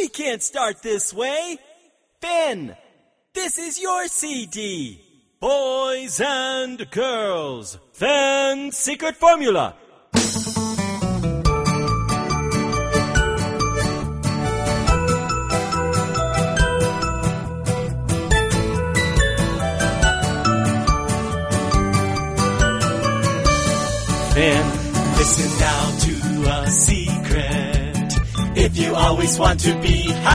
We can't start this way. Ben, this is your CD. Boys and Girls, Fan's Secret Formula. Fan, listen now to a secret. If you always want to be